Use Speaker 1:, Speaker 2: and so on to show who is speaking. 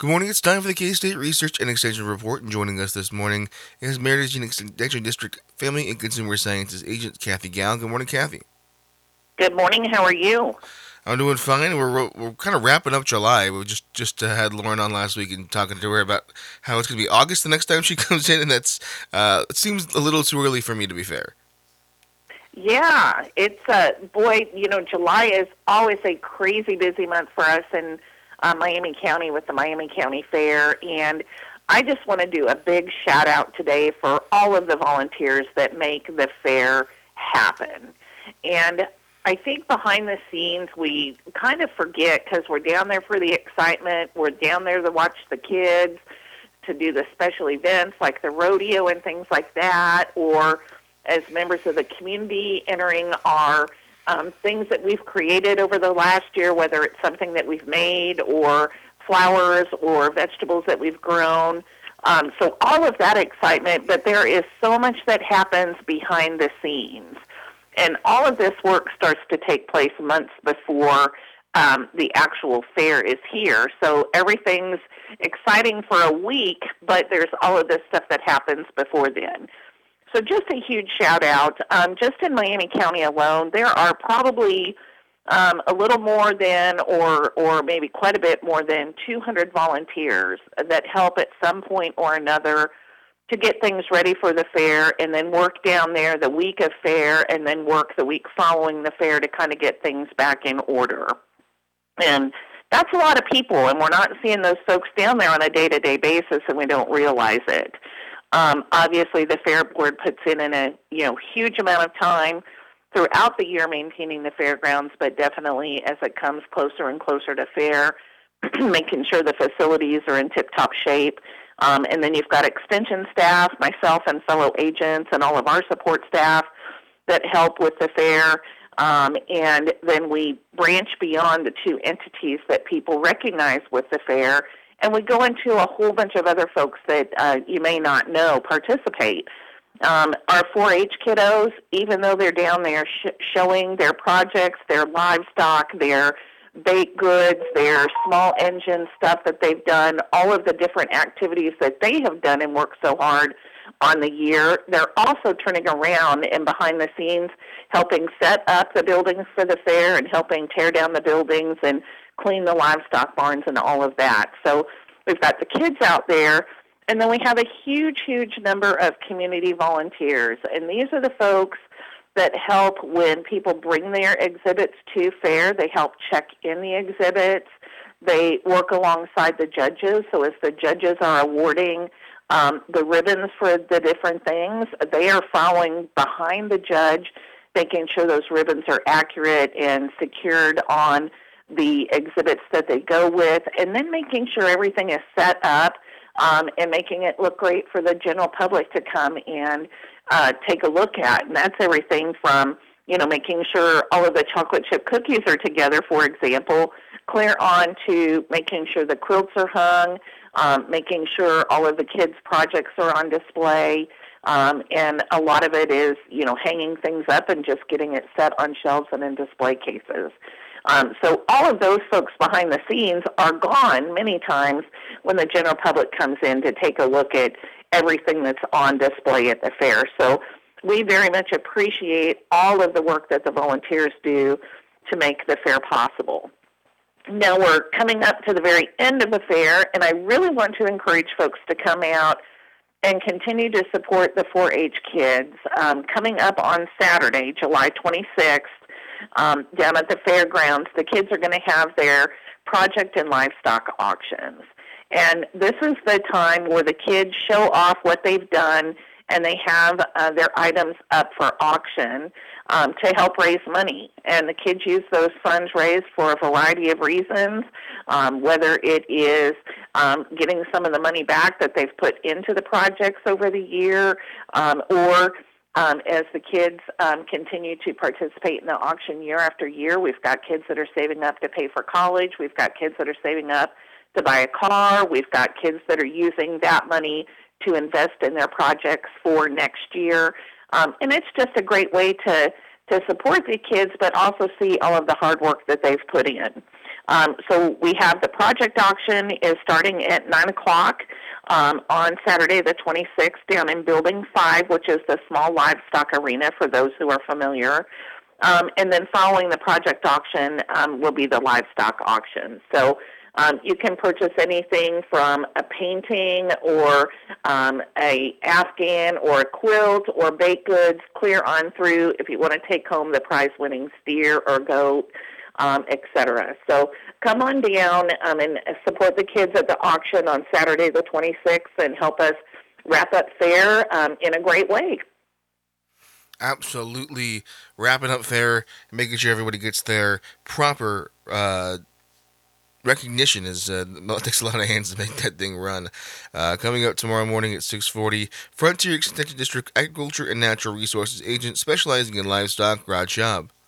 Speaker 1: Good morning. It's time for the K-State Research and Extension Report, and joining us this morning is Meritage and Extension District Family and Consumer Sciences Agent Kathy Gal. Good morning, Kathy.
Speaker 2: Good morning. How are you?
Speaker 1: I'm doing fine. We're kind of wrapping up July. We just had Lauren on last week and talking to her about how it's going to be August the next time she comes in, and that's it seems a little too early for me, to be fair.
Speaker 2: Yeah, it's boy. July is always a crazy busy month for us in Miami County with the Miami County Fair, and I just want to do a big shout out today for all of the volunteers that make the fair happen. And I think behind the scenes we kind of forget because we're down there for the excitement. We're down there to watch the kids, to do the special events like the rodeo and things like that, or as members of the community entering our things that we've created over the last year, whether it's something that we've made or flowers or vegetables that we've grown. So all of that excitement, but there is so much that happens behind the scenes. And all of this work starts to take place months before the actual fair is here. So everything's exciting for a week, but there's all of this stuff that happens before then. So just a huge shout out. Just in Miami County alone, there are probably a little more than, or maybe quite a bit more than 200 volunteers that help at some point or another to get things ready for the fair and then work down there the week of fair and then work the week following the fair to kind of get things back in order. And that's a lot of people, and we're not seeing those folks down there on a day-to-day basis, and we don't realize it. Obviously, the Fair Board puts in a huge amount of time throughout the year maintaining the fairgrounds, but definitely as it comes closer and closer to fair, making sure the facilities are in tip-top shape. And then you've got extension staff, myself and fellow agents, and all of our support staff that help with the fair. And then we branch beyond the two entities that people recognize with the fair, and we go into a whole bunch of other folks that you may not know participate. Our 4-H kiddos, even though they're down there showing their projects, their livestock, their baked goods, their small engine stuff that they've done, all of the different activities that they have done and worked so hard on the year, they're also turning around and behind the scenes helping set up the buildings for the fair and helping tear down the buildings and clean the livestock barns and all of that. So we've got the kids out there, and then we have a huge, huge number of community volunteers. And these are the folks that help when people bring their exhibits to fair. They help check in the exhibits. They work alongside the judges. So as the judges are awarding the ribbons for the different things, they are following behind the judge, making sure those ribbons are accurate and secured on the exhibits that they go with, and then making sure everything is set up and making it look great for the general public to come and take a look at. And that's everything from, making sure all of the chocolate chip cookies are together, for example, clear on to making sure the quilts are hung, making sure all of the kids' projects are on display. And a lot of it is, hanging things up and just getting it set on shelves and in display cases. So all of those folks behind the scenes are gone many times when the general public comes in to take a look at everything that's on display at the fair. So we very much appreciate all of the work that the volunteers do to make the fair possible. Now we're coming up to the very end of the fair, and I really want to encourage folks to come out and continue to support the 4-H kids. Coming up on Saturday, July 26th, down at the fairgrounds, the kids are going to have their project and livestock auctions. And this is the time where the kids show off what they've done, and they have their items up for auction to help raise money. And the kids use those funds raised for a variety of reasons, whether it is getting some of the money back that they've put into the projects over the year, or as the kids continue to participate in the auction year after year. We've got kids that are saving up to pay for college. We've got kids that are saving up to buy a car. We've got kids that are using that money to invest in their projects for next year. And it's just a great way to support the kids, but also see all of the hard work that they've put in. So we have the project auction is starting at 9 o'clock on Saturday the 26th down in Building 5, which is the small livestock arena for those who are familiar. And then following the project auction will be the livestock auction. So you can purchase anything from a painting or a Afghan or a quilt or baked goods clear on through if you want to take home the prize-winning steer or goat, etc. So come on down and support the kids at the auction on Saturday the 26th and help us wrap up fair in a great way.
Speaker 1: Absolutely wrapping up fair, making sure everybody gets their proper recognition is it takes a lot of hands to make that thing run. Coming up tomorrow morning at 6:40, Frontier Extension District Agriculture and Natural Resources Agent specializing in livestock, Rod Schaub.